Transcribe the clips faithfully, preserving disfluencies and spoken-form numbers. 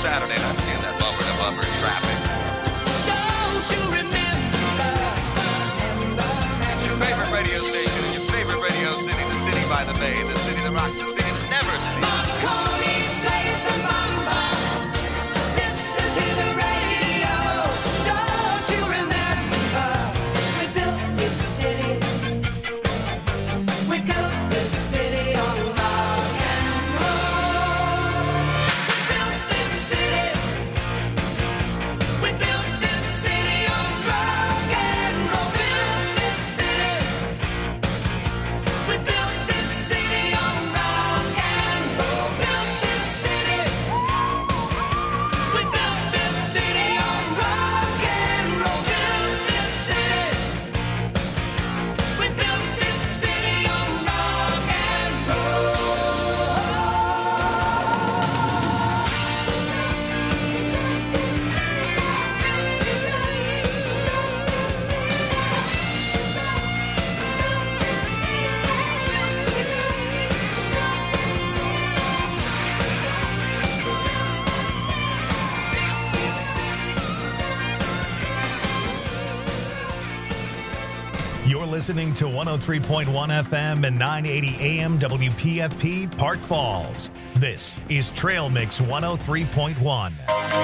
Saturday, and I'm seeing that bumper to bumper traffic. Don't you remember? It's your favorite radio station in your favorite radio city, the city by the bay, the city that rocks, the city that never sleeps. Marconi plays the bumper. Listen to the radio. Don't you remember? We built this city. We built this city on rock and roll. We built this city. We built this city on rock and roll. Built this city. We built this city on rock and roll. Built this city. We built this city on rock and roll. Built this city. We built this city on rock and roll. You're listening to one oh three point one F M and nine eighty A M W P F P Park Falls. This is Trail Mix one oh three point one.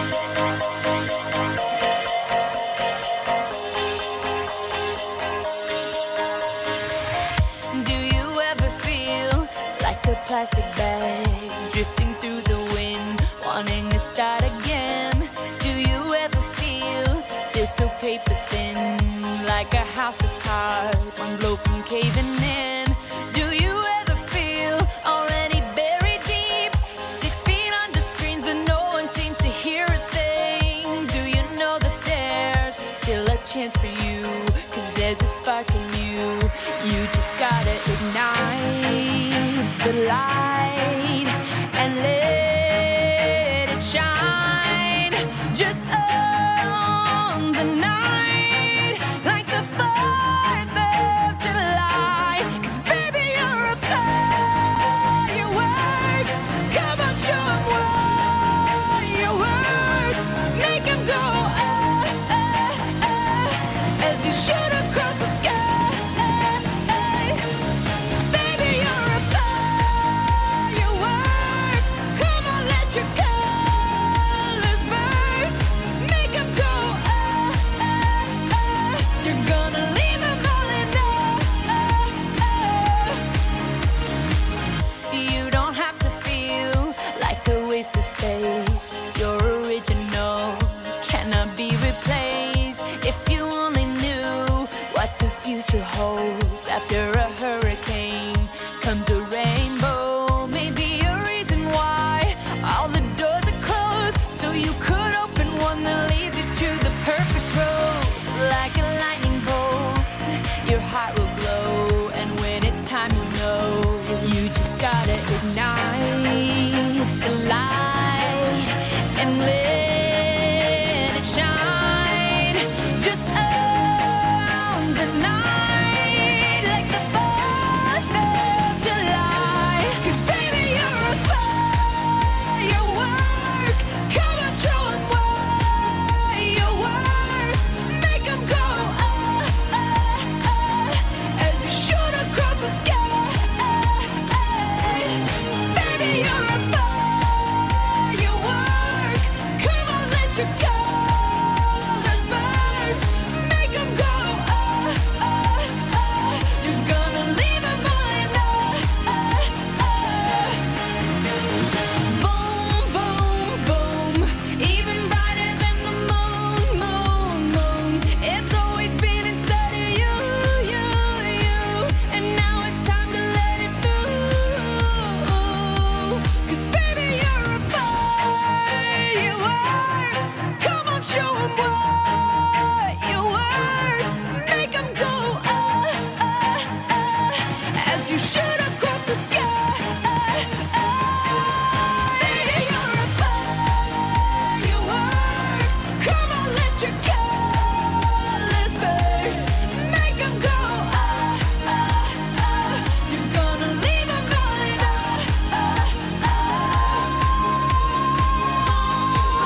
Do you ever feel like a plastic bag drifting through the wind, wanting to start again? Do you ever feel feel so paper thin, like a house of cards, one blow from caving in? Do you ever feel already buried deep, six feet under screens, but no one seems to hear a thing? Do you know that there's still a chance for you? 'Cause there's a spark in you. You just gotta ignite the light and let it shine. Just own the night like the fourth of July. 'Cause baby, you're a firework. Come on, show 'em what you work. Make 'em go ah, ah, ah, as you shoot across the sky. Baby, you're a firework. Come on, let your colors burst. Make 'em go ah, ah, ah. You're gonna leave 'em all in awe. You don't have to feel like a wasted space. You're original, cannot be replaced. If you only knew what the future holds. After a hurricane comes a rainbow. Maybe a reason why all the doors are closed, so you could open one that leads you to the perfect road. Like a lightning bolt, your heart will glow, and when it's time, you know you just gotta ignite the light and let it shine. Just own the night like the fourth of July. 'Cause baby, you're a firework. Come on, show 'em what you work. Make 'em go ah, ah, ah, as you shoot across the sky. Baby, you're a firework. Come on, let your colors burst. Make 'em go ah, ah, ah. You're gonna leave 'em all in awe. Boom, boom, boom. Even brighter than the moon, moon, moon. It's always been inside of you, you, you. And now it's time to let it through. 'Cause baby, you're a firework. Come on, show 'em what you work. Make 'em go ah, ah, ah, as you shoot across the sky. Baby, you're a firework. Come on, let your colors burst. Make 'em go ah, ah, ah. You're gonna leave 'em all in awe.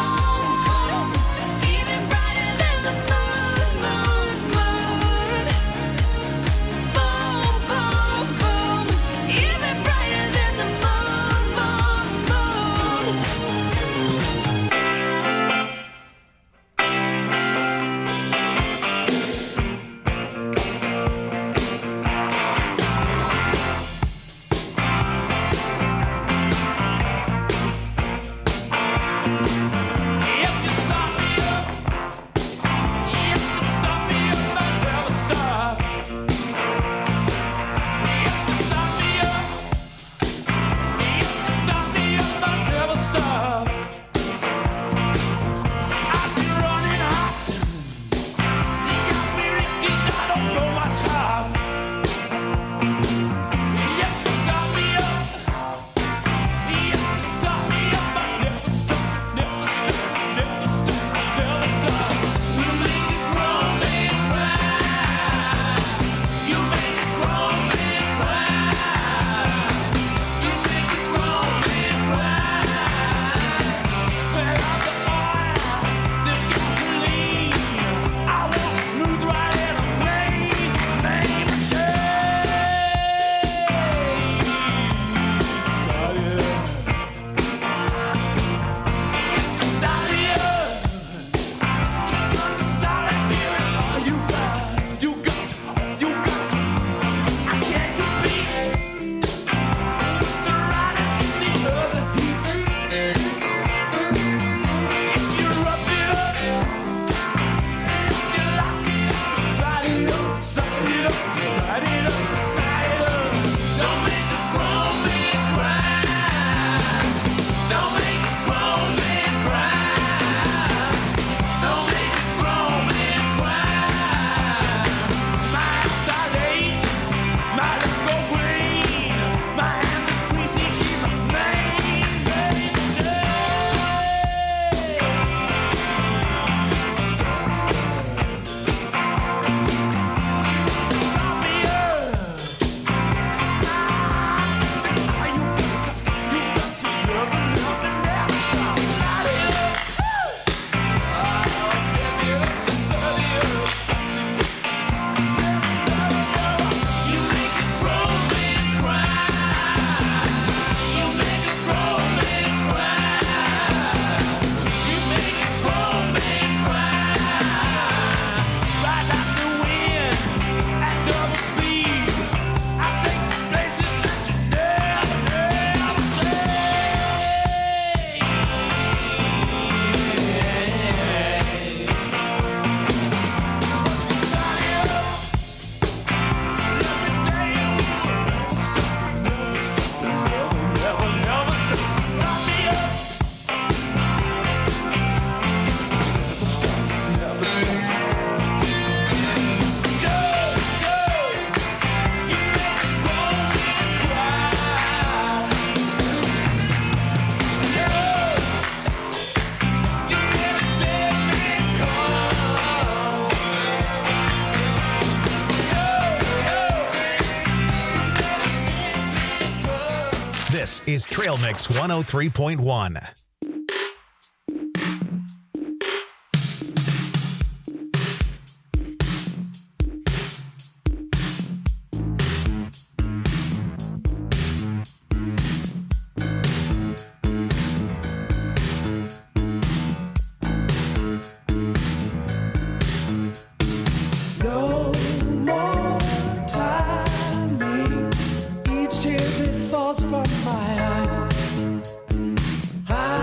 This is Trail Mix one oh three point one. From my eyes, I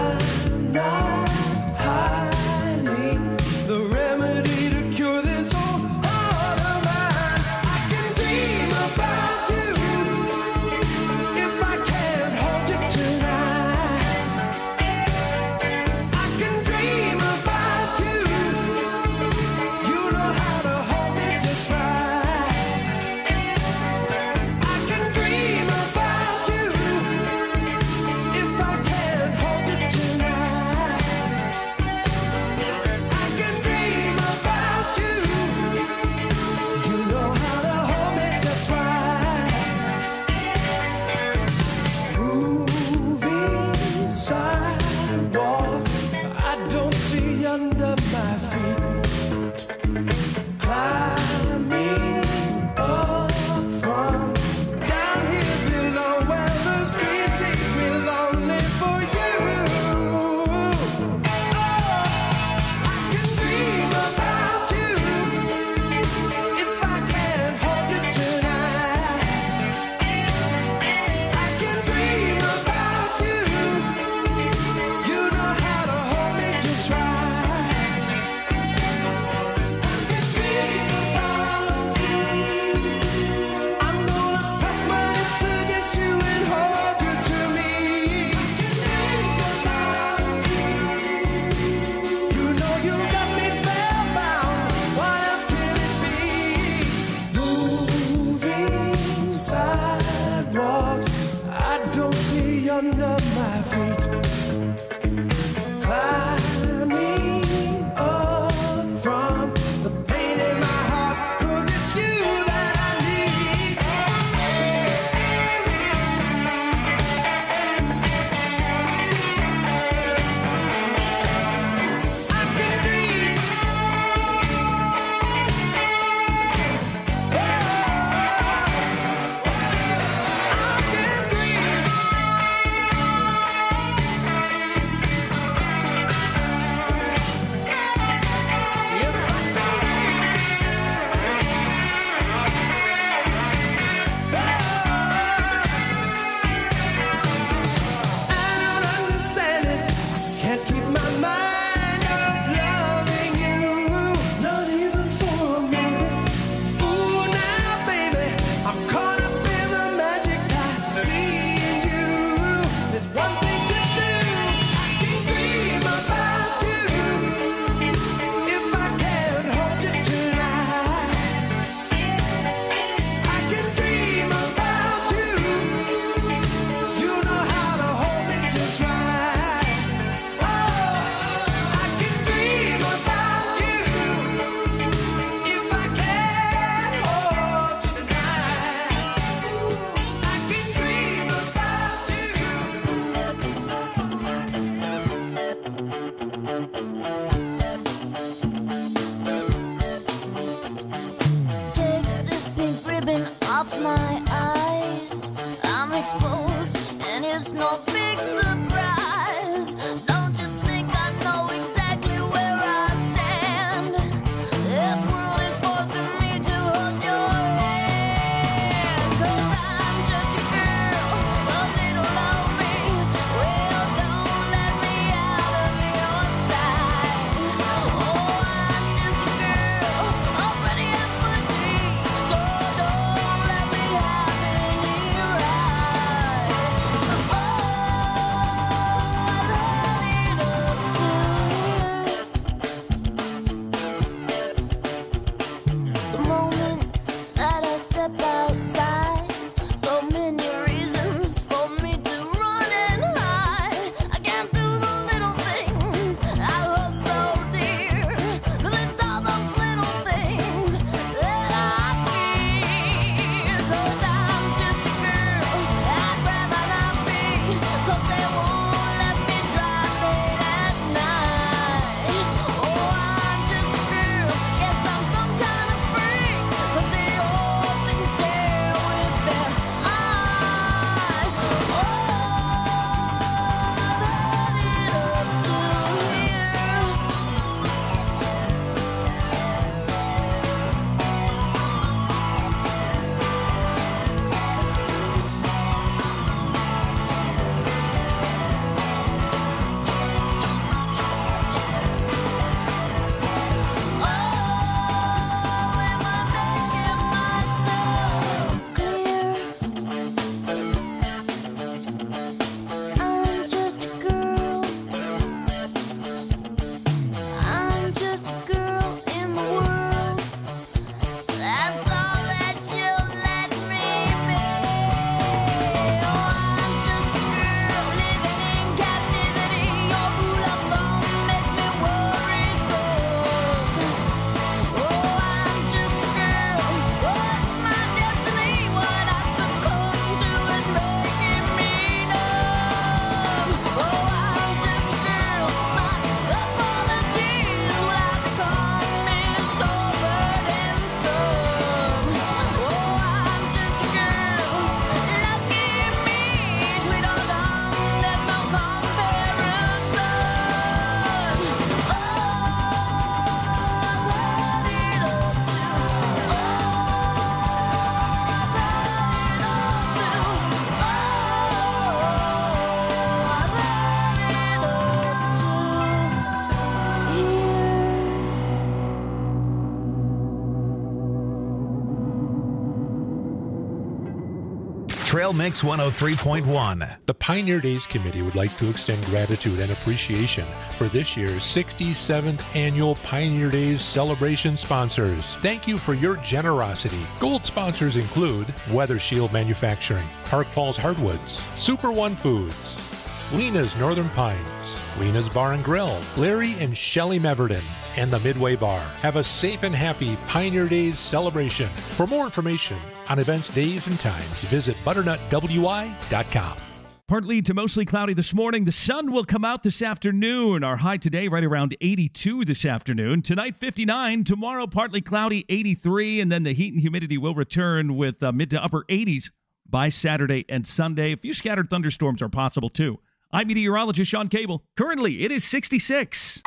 Trail Mix one oh three point one. The Pioneer Days Committee would like to extend gratitude and appreciation for this year's sixty-seventh Annual Pioneer Days celebration sponsors. Thank you for your generosity. Gold sponsors include Weather Shield Manufacturing, Park Falls Hardwoods, Super One Foods, Lena's Northern Pines, Lena's Bar and Grill, Larry and Shelley Meverden, and the Midway Bar. Have a safe and happy Pioneer Days celebration. For more information on events, days, and times, visit butternut w i dot com. Partly to mostly cloudy this morning. The sun will come out this afternoon. Our high today right around eighty-two this afternoon. Tonight, fifty-nine. Tomorrow, partly cloudy, eighty-three. And then the heat and humidity will return with uh, mid to upper eighties by Saturday and Sunday. A few scattered thunderstorms are possible, too. I'm meteorologist Sean Cable. Currently, it is sixty-six.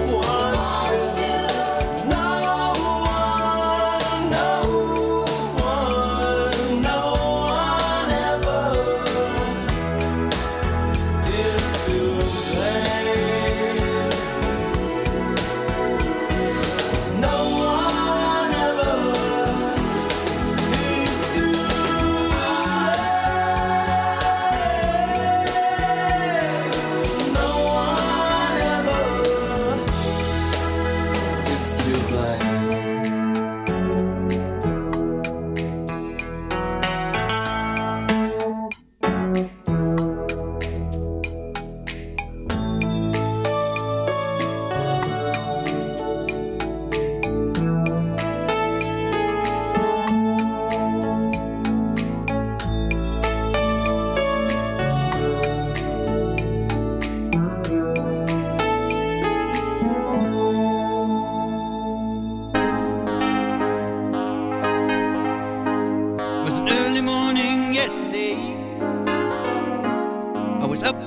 No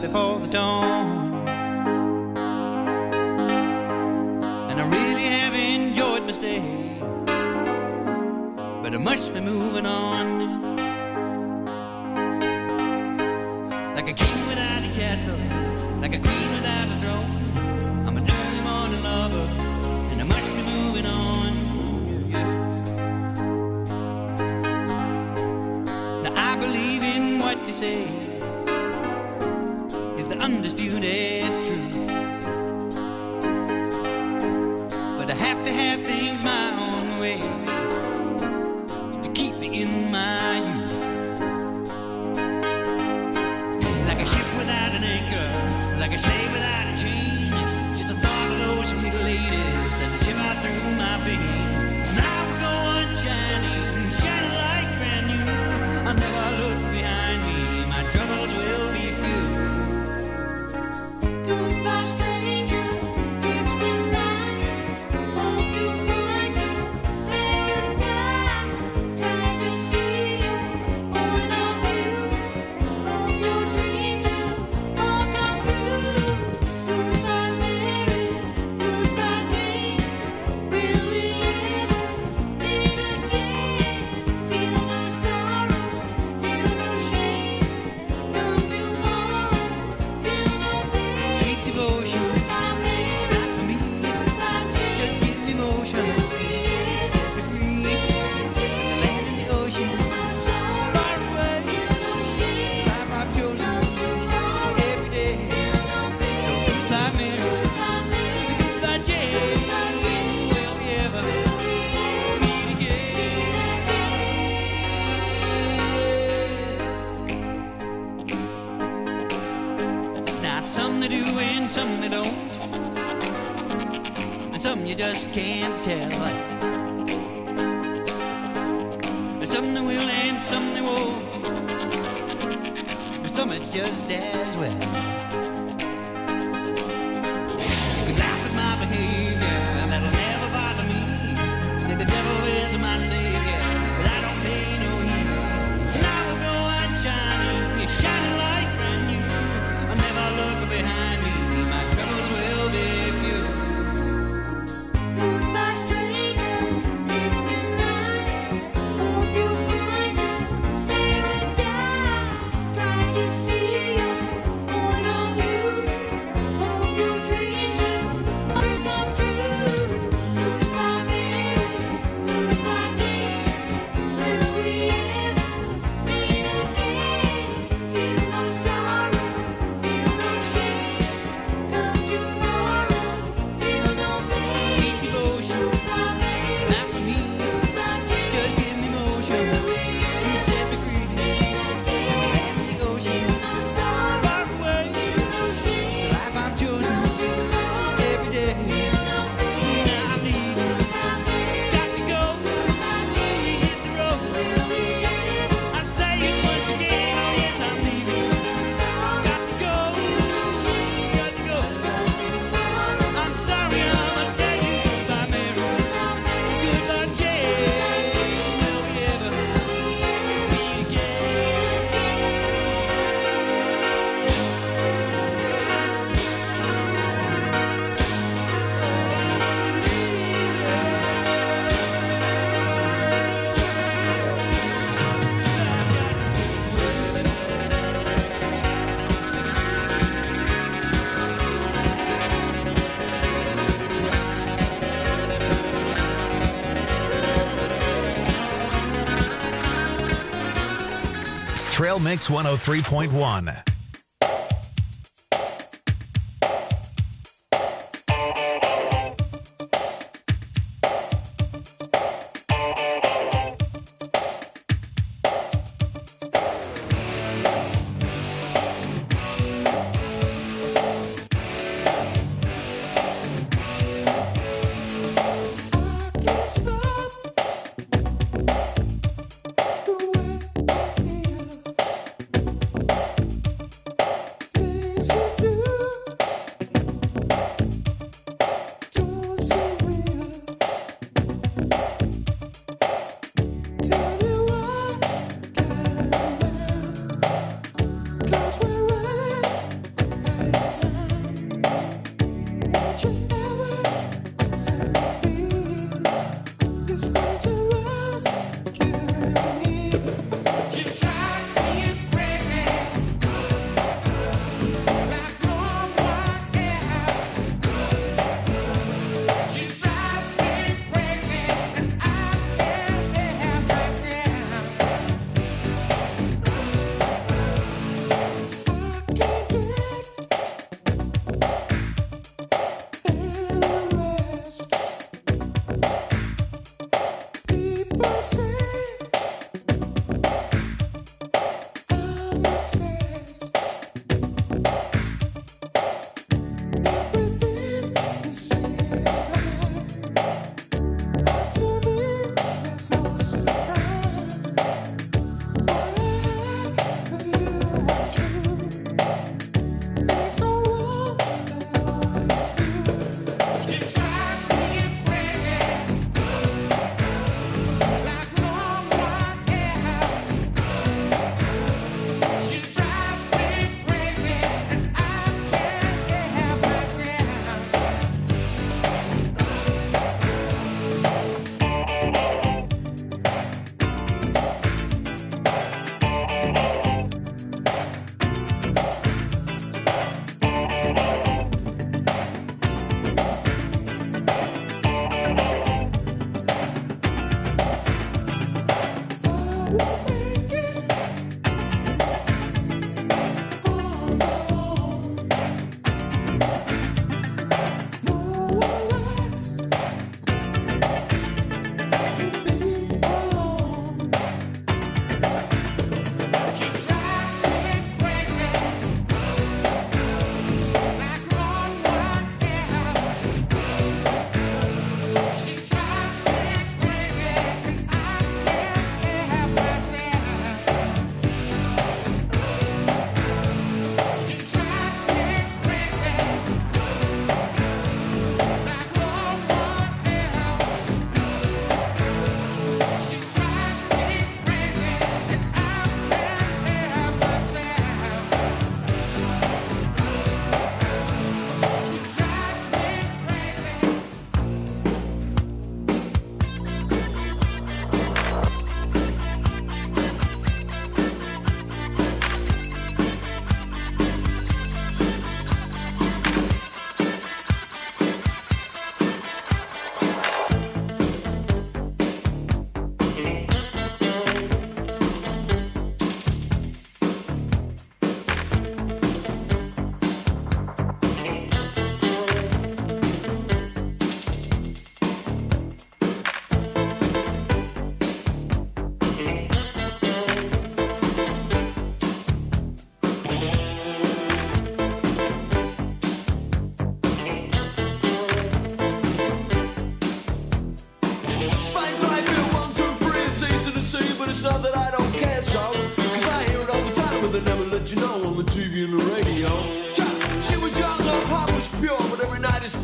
before the dawn. And I really have enjoyed my stay, but I must be moving on. Like a king without a castle, like a queen without a throne. I'm an early morning lover, and I must be moving on. Yeah, yeah. Now I believe in what you say is the undisputed truth, but I have to have things my own way to keep me in my youth. Like a ship without an anchor, like a slave without a chain, just the thought of those sweet ladies as they shiver through my veins. And I will go on shining, shining like brand new. I'll never look behind me, my troubles will be few. Goodbye, stranger. It's been nice. Hope you find your paradise. Glad to see you. Point of view. Hope your dreams will all come true. Goodbye, Mary. Goodbye, Jane. Will we ever meet again? Feel no sorrow. Feel no shame. Come tomorrow. Feel no pain. Sweet devotion, Goodbye, Mary. it's not for me. Goodbye, Jane. Just give me motion, set me free. The land and the ocean, far away. Life I've chosen every day. So goodbye, Mary. Goodbye, Jane. Will we ever meet again? Now some they do and some they don't, and some you just can't tell. And some they will and some they won't, and some it's just as well. You can laugh at my behavior, that'll never bother me. Say the devil is my savior, but I don't pay no heed. And I will go on shining, it's shining like brand new. I'll never look behind me, my troubles will be few. Goodbye, stranger. It's been nice. Hope you find your paradise. Try to see your point of view. Hope your dreams will all come true. Goodbye, Mary. Goodbye, Jane. Will we ever meet again? Feel no sorrow. Feel no shame. Come tomorrow. Feel no pain. Sweet devotion, Goodbye, Mary. not for me. Goodbye, Jane. Just give me motion, you set me free. Land and the ocean, far away. The life I've chosen every day. Now I'm leaving, got to go. Hit the road. I say it once again, oh yes I'm leaving. Got to go, got to go. I'm sorry I must tell you goodbye, Mary. Goodbye, Jane. Will we ever meet again? Trail Mix one oh three point one. Stop the way I feel.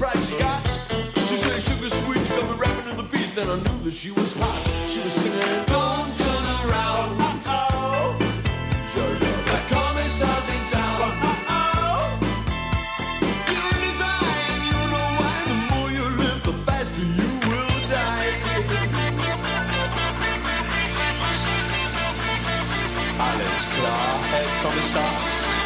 surprise she got. She said, sugar sweet, she got me rapping to the beat. Then I knew that she was hot. She was singing, don't turn around. Uh-oh. The commissar's in town. Uh-oh. You're in his eye, and you know why. The more you live, the faster you will die. Alles klar, Herr Kommissar.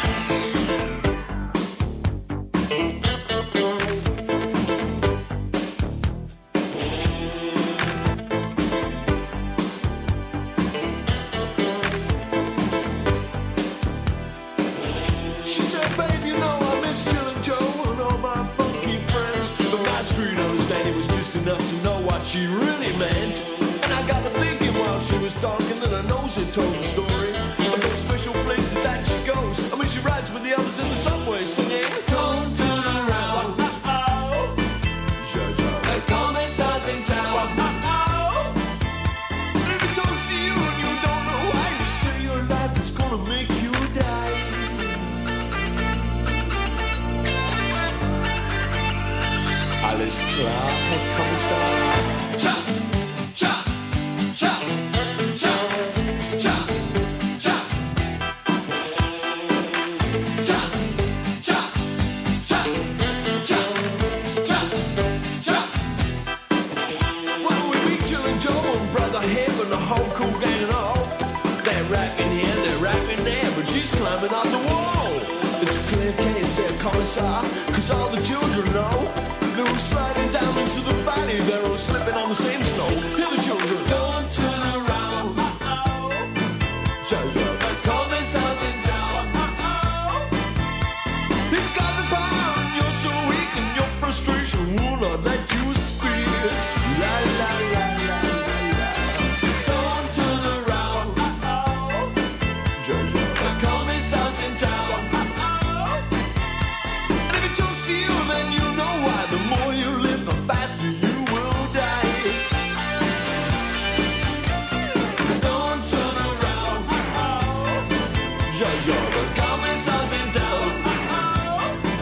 She said, babe, you know I miss Chillin' Joe and all my funky friends. But my street understanding was just enough to know what she really meant. And I got to thinking while she was talking that I know she told the story of those special places that she goes. I mean, she rides with the others in the subway singing, don't turn around. Uh-oh. The commissar's in town. Uh-oh. And if he talks to you and you don't know why, you say your life is gonna make you die. Alles klar, Herr Kommissar. Cha, cha, cha, cha, cha, cha. Cha, cha, cha, cha, cha, cha. Well, we meet Chillin' Joe and Brother Hip and the whole cool gang and all. They're rapping here, they're rapping there, but she's climbing on the wall. It's a clear case, said Commissar, cause all the children know. They were sliding down into the valley, they're all slipping on the same snow. Hear the children, don't turn around. Uh-oh. Jojo, the commissar's in town. Uh-oh. He's got the power and you're so weak and your frustration will not let you speak. La la la la la la. Don't turn around. Uh-oh. Jojo, the commissar's in town. Uh-oh. And if he talks to you, then you know why. The more you live, the faster you will die. Don't turn around. Uh-oh. Jojo, the commissar's in town. Uh-oh.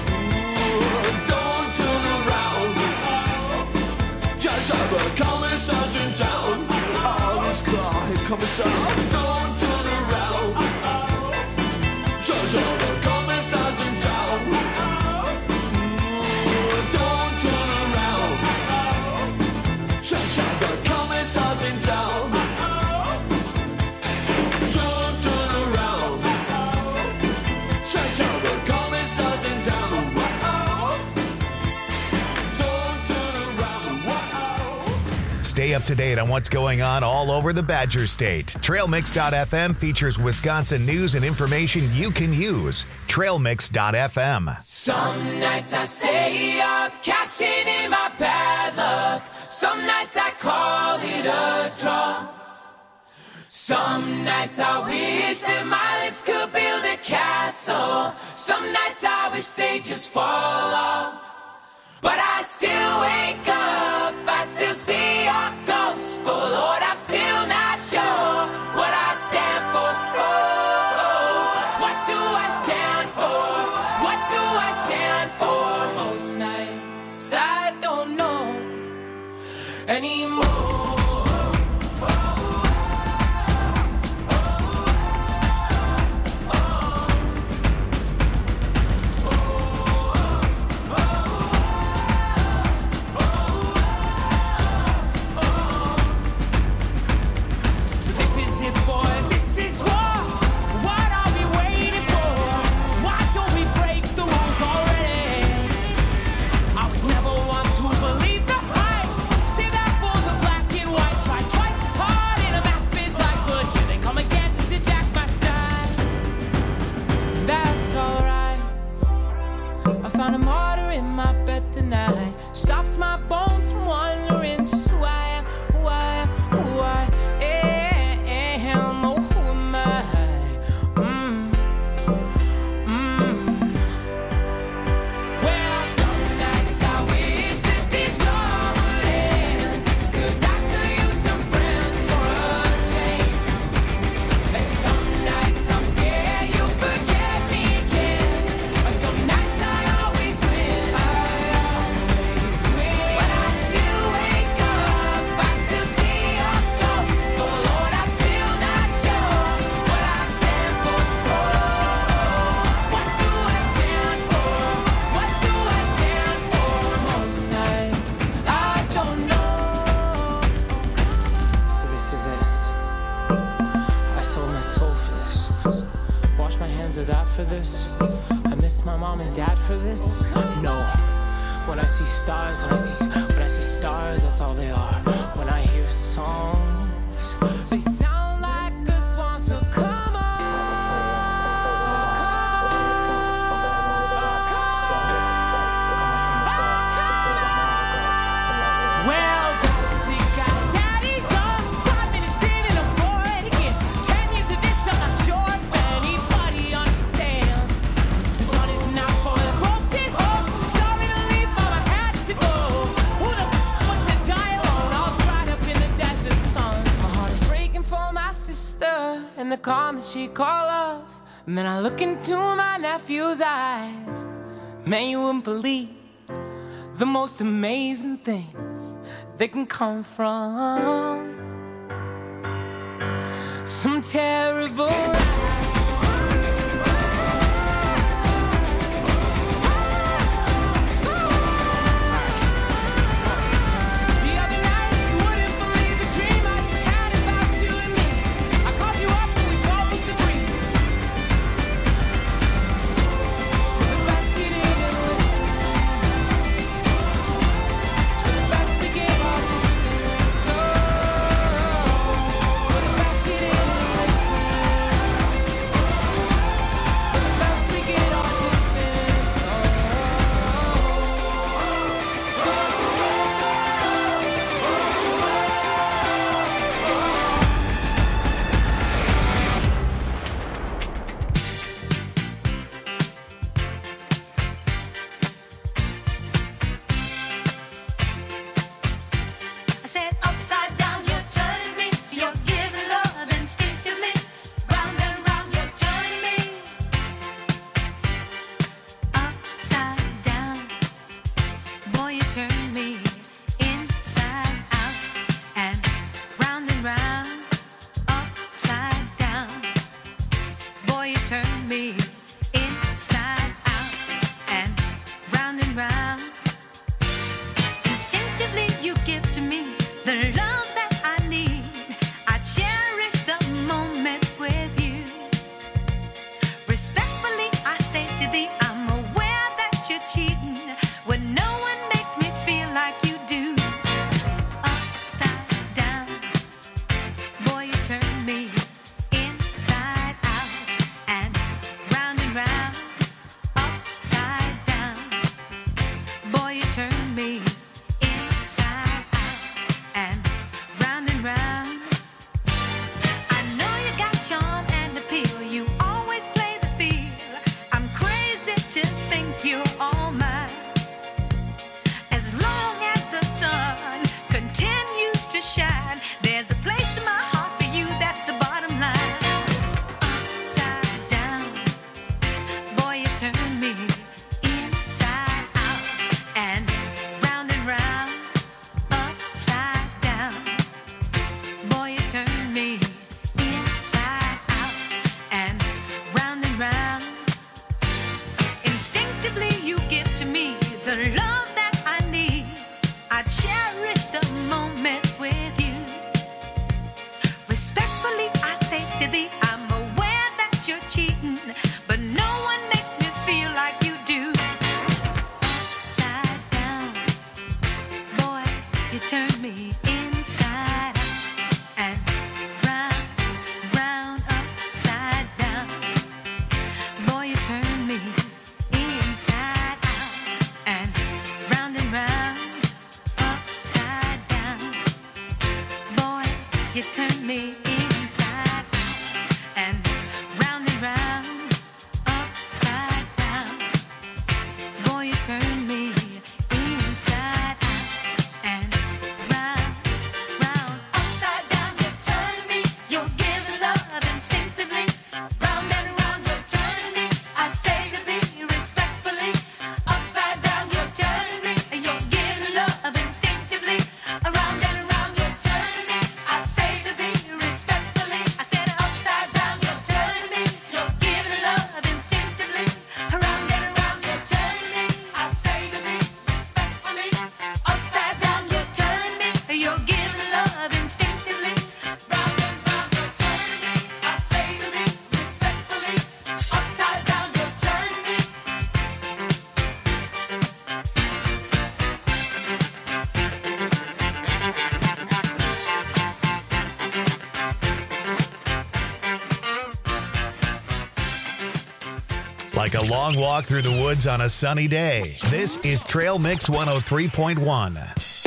Don't turn around. Uh-oh. Jojo, the commissar's in town. Uh-oh. This car, here, commissar. Don't turn around. Uh-oh. Jojo, the commissar's in town. Uh-oh. Don't turn around. Uh-oh. Shut the commissar's in town. Uh-oh. Don't turn around. Uh-oh. Shut the commissar's in town. Uh-oh. Don't turn around. Uh-oh. Stay up to date on what's going on all over the Badger State. Trail Mix dot f m features Wisconsin news and information you can use. Trail Mix dot f m. Some nights I stay up, cashing in my bad luck. Some nights I call it a draw. Some nights I wish that my lips could build a castle. Some nights I wish they just fall off. But I still wake up, I still see your gospel. Lord, I'm still not sure what I stand for. Oh, oh, what do I stand for? What do I stand for? Most nights I don't know anymore. Never want to believe the hype. Say that for the black and universe. I miss my mom and dad for this. No. When I see stars, when I see, when I see stars, that's all they are. When I hear songs, they sound like a swan. So come on, well, guys, you guys, daddy's on. Five minutes in and I'm bored again. Ten years of this, I'm not sure if anybody understands. This one is not for the folks at home. Sorry to leave, mama had to go. Who the f wants to die alone? All dried up in the desert sun. My heart is breaking for my sister and the calm that she call love. Man, I look into my nephew's eyes. Man, you wouldn't believe the most amazing things that can come from some terrible the other night, you wouldn't believe the dream I just had about you and me. I called you up and we both agreed. It's for the best you didn't listen. It's for the best to give all distance. Oh, for the best you didn't listen. It's for the best we get all distance. Oh. I said upside down, you're turning me. You're giving love instinctively. Round and round, you're turning me. Upside down, boy, you turn me inside out and round and round. Upside down, boy, you turn me inside out and round and round. Instinctively, you give to me the love that I need. I cherish the moments with you. Respectfully, I say to thee, I'm aware that you're cheating when no one makes me feel like you do. Upside down, boy, you turn me inside out and round and round. Upside down, boy, you turn me inside out and round and round. I know you got charm and appeal. You always play the field. I'm crazy to think you're all mine. As long as the sun continues to shine, there's a place in my heart for you. That's the bottom line. Upside down, boy, you turn me inside out and round and round. Upside down, boy, you turn me inside out and round and round. Instinctively, you give to me the love that I need. I cherish the moments with you. Respectfully, I say to thee, I'm aware that you're cheating, but no one makes me feel like you do. Upside down, boy, you turn me inside out and round, round, upside down. Boy, you turn me inside out and round and round, upside down. Boy, you turn me inside out and round and round, upside down. Boy, you turn me inside out and round, round, upside down. You turn me. You're giving love instinctively. Round and round, you're turning me. I say to thee respectfully. Upside down, you're turning me. You're giving love instinctively. Around and around, you're turning me. I say to thee respectfully. like a long walk through the woods on a sunny day. This is Trail Mix one oh three point one.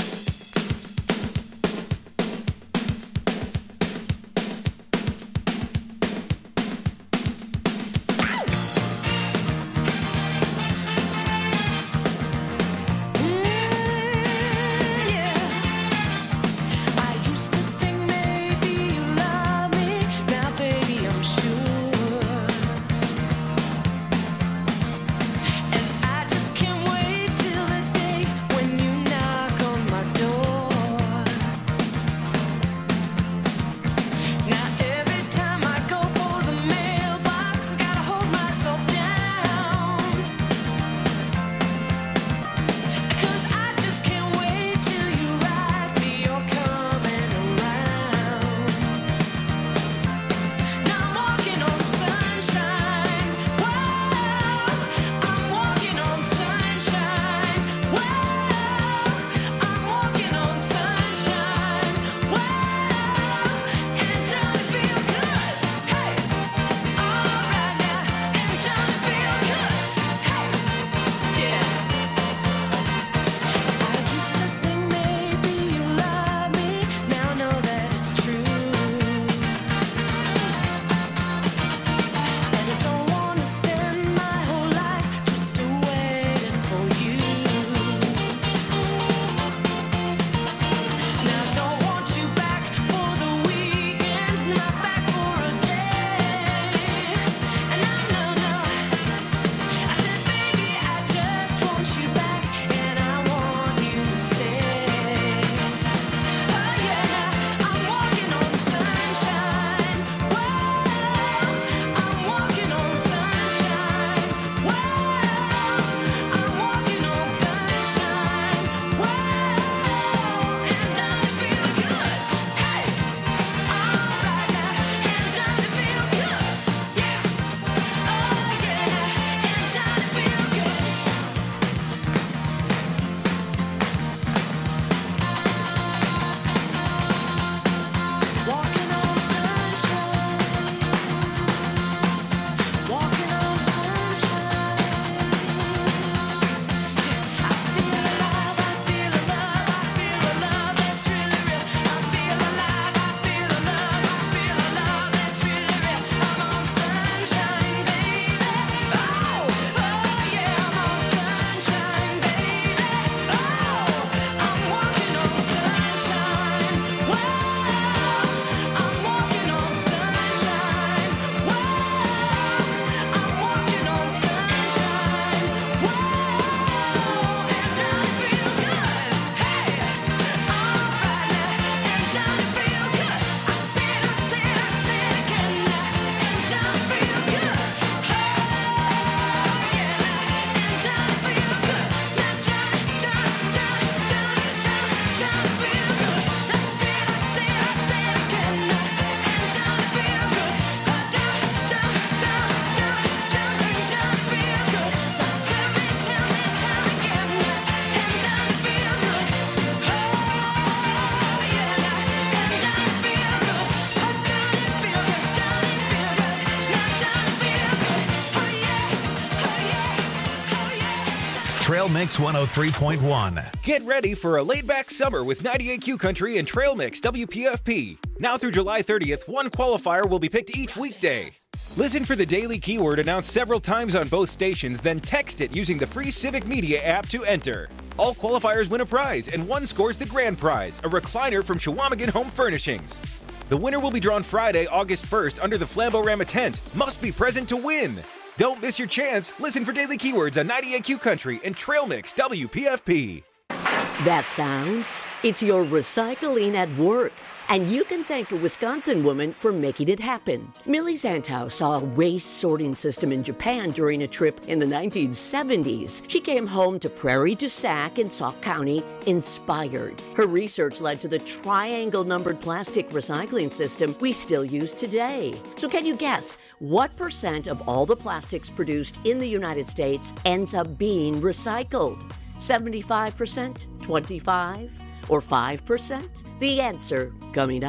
Trail Mix one oh three point one. Get ready for a laid-back summer with ninety-eight Q Country and Trail Mix W P F P. Now through July thirtieth, one qualifier will be picked each weekday. Listen for the daily keyword announced several times on both stations, then text it using the free Civic Media app to enter. All qualifiers win a prize, and one scores the grand prize, a recliner from Shawamigan Home Furnishings. The winner will be drawn Friday, August first under the Flamborama tent. Must be present to win. Don't miss your chance. Listen for daily keywords on ninety-eight Q Country and Trail Mix W P F P. That sound? It's your recycling at work. And you can thank a Wisconsin woman for making it happen. Millie Zantow saw a waste sorting system in Japan during a trip in the nineteen seventies. She came home to Prairie du Sac in Sauk County inspired. Her research led to the triangle-numbered plastic recycling system we still use today. So can you guess what percent of all the plastics produced in the United States ends up being recycled? seventy-five percent? twenty-five percent? Or five percent? The answer coming up.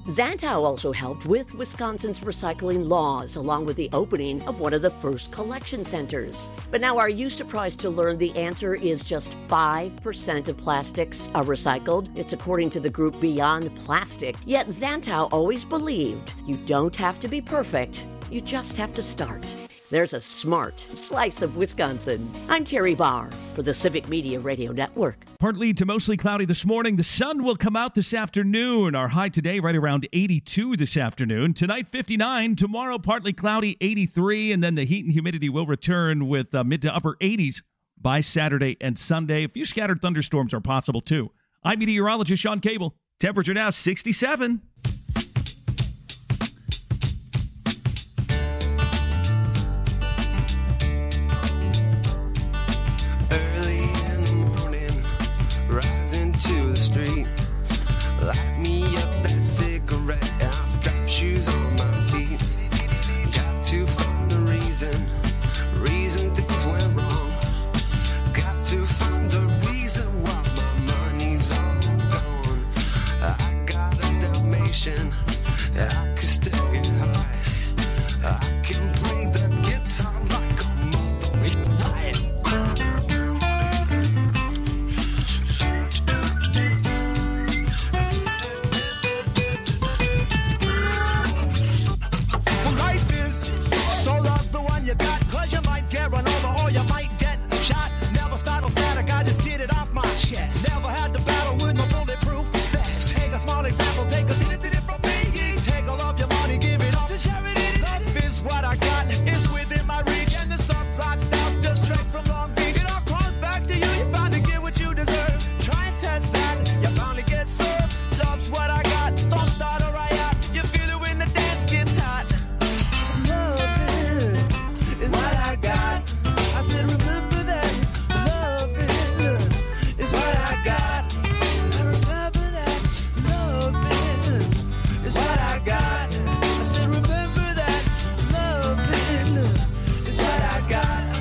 Zantow also helped with Wisconsin's recycling laws, along with the opening of one of the first collection centers. But now, are you surprised to learn the answer is just five percent of plastics are recycled? It's according to the group Beyond Plastic. Yet Zantow always believed you don't have to be perfect, you just have to start. There's a smart slice of Wisconsin. I'm Terry Barr for the Civic Media Radio Network. Partly to mostly cloudy this morning. The sun will come out this afternoon. Our high today right around eighty-two this afternoon. Tonight, fifty-nine. Tomorrow, partly cloudy, eighty-three. And then the heat and humidity will return with uh, mid to upper eighties by Saturday and Sunday. A few scattered thunderstorms are possible, too. I'm meteorologist Sean Cable. Temperature now sixty-seven. To the street, light me up that cigarette, I'll strap shoes on my feet. Got to find the reason, reason things went wrong. Got to find the reason why my money's all gone. I got a Dalmatian, I can still get high. I can play the guitar like a mother riot. You got, cause you might get run over or you might get shot. Never start no static, I just get it off my chest. Never had to battle with no bulletproof vest. Take a small example, take a did it from me. Take all of your money, give it all to charity. Love is what I got, it's within my reach. And the subplot styles just straight from Long Beach. It all comes back to you, you're bound to get what you deserve. Try and test that, you're bound to get served. Love's what I got, don't start a riot. You feel it when the dance gets hot. I said, remember that loving is what I got. I remember that loving is what I got. I said, remember that loving is what I got.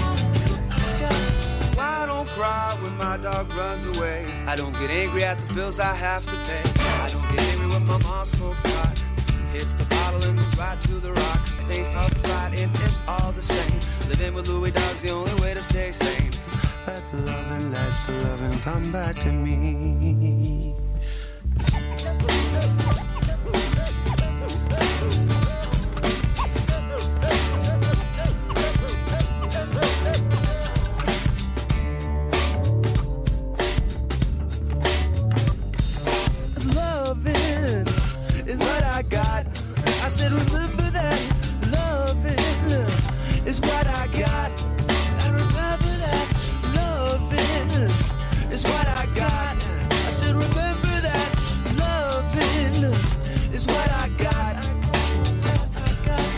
Why I don't cry when my dog runs away. I don't get angry at the bills I have to pay. I don't get angry when my mom smokes pot. Hits the bottle and goes right to the rock. Think of fighting, it's all the same. Living with Louis Dog's the only way to stay sane. Let the loving, let the loving come back to me. Loving is what I got. I said, remember that loving is what I got. I remember that loving is what I got. I said, remember that loving is what I got. I got.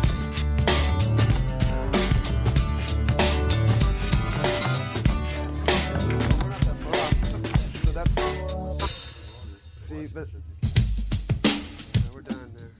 We're not that far off. So that's. See, but. We're done there.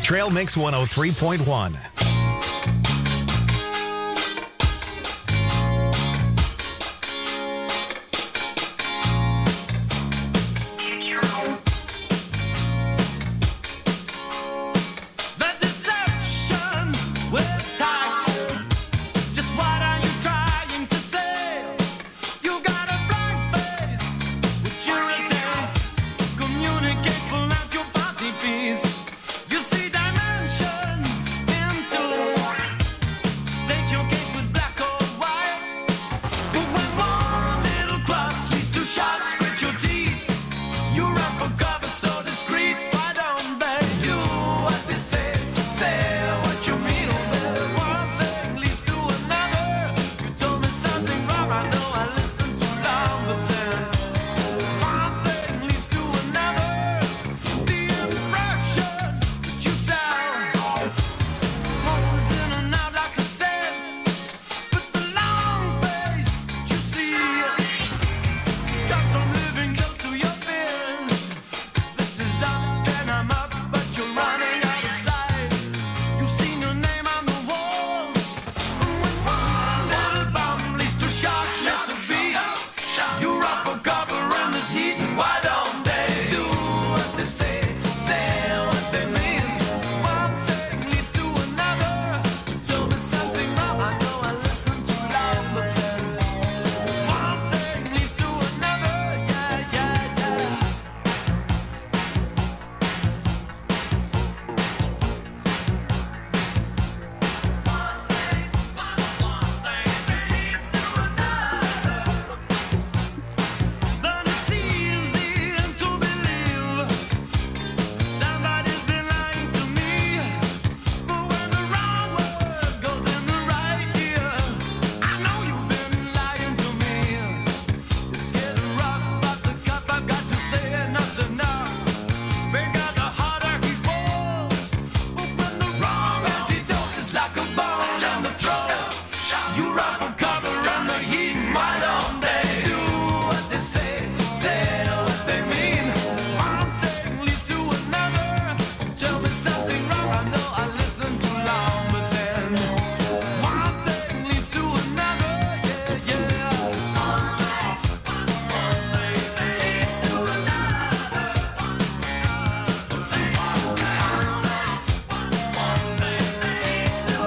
Trail Mix one oh three point one. The deception with tact. Just what are you trying to say? You got a blank face, which irritates. Communicate, pull out your party piece. You see dimensions into. State your case with black or white. But when one little cross leads to shots, grit your teeth. You run for cover so discreet. Why don't they do what they say? Say what you mean. One thing leads to another. You told me something wrong. I know I listened too long, but then one thing leads to another. The impression that you sound horses in and out like I said. But the long face that you see comes from living close to your fears. This is up and I'm up, but you're running out of sight. You've seen your name on the walls. And when one little bomb leads to shock, miss a beat. You run for cover in this heat. And why don't they do what they say? Say what they mean. One thing leads to another. You told me something wrong. I know I listened too loud, but then one thing leads to another. Yeah, yeah, yeah. Then it's easy to believe somebody's been lying to me. But when the wrong word goes in the right ear, I know you've been lying to me. It's getting rough off the cuff. I've got to say enough's enough. Bigger the harder he falls. But when the wrong antidote is like a bone in the throat, you run for cover in the heat. Why don't they do what they say? Say what they mean. One thing leads to another. Tell me something wrong. I know I listened too long, but then one thing leads to another. Yeah, yeah. One thing leads to another. One thing leads to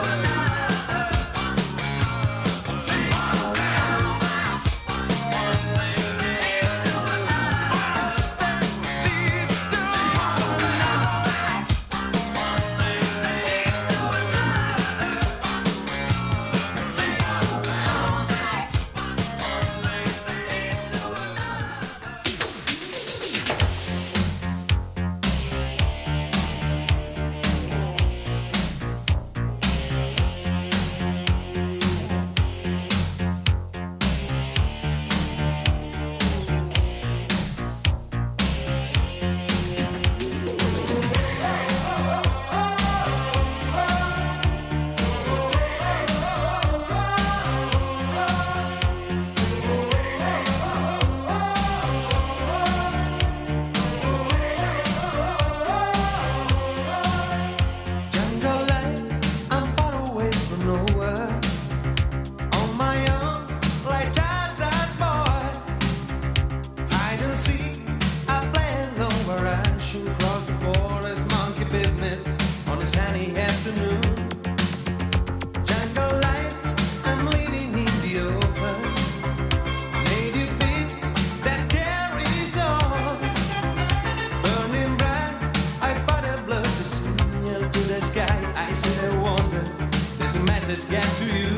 Jungle life, I'm far away from nowhere. On my own, like Tarzan's boy. Hide and seek, I play alone where I shoot across the forest. Monkey business on a sunny afternoon. Jungle life, I'm living in the open. Native beat that carries on. Burning bright, I fight a blood to signal to the sky. I sit and wonder, there's a message get to you.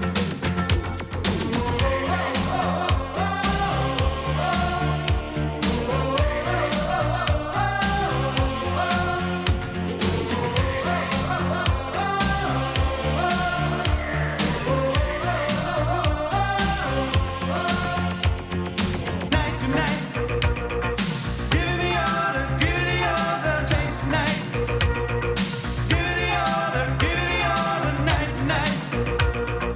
Night to night, give me all the, give me all the taste tonight. Give me all the, give me all the night to night.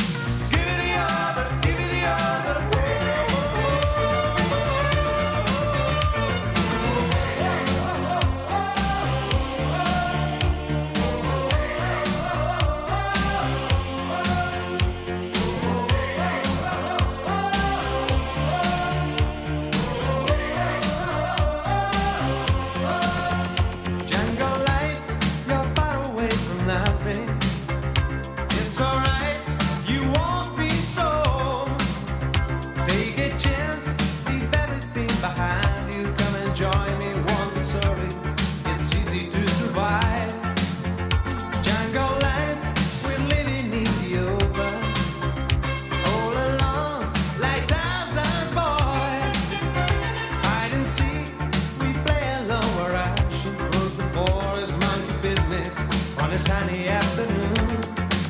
Christmas on a sunny afternoon.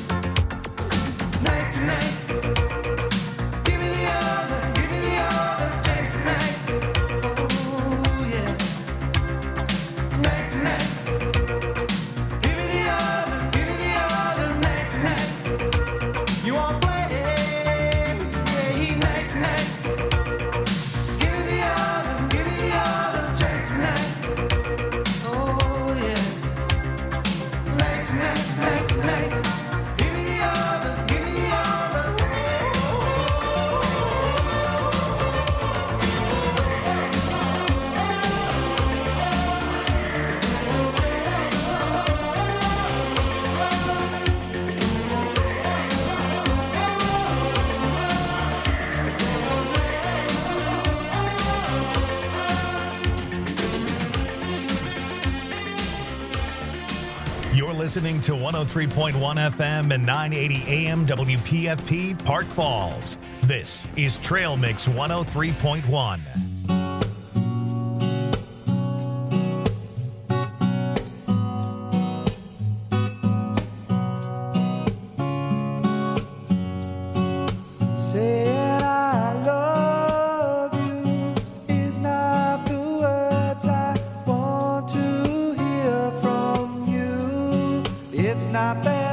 Night to night. Give me the other, give me the other chance tonight. Oh yeah. Night to night. Give me the other, give me the other night to night. You want play, play night to night. Give me the other, give me the other chance tonight. Oh yeah. Night to night, night to night. Give me the other, give me the other. You're listening to one oh three point one F M and nine eighty A M W P F P Park Falls. This is Trail Mix one oh three point one. Saying I love you is not the words I want to hear from you. It's not that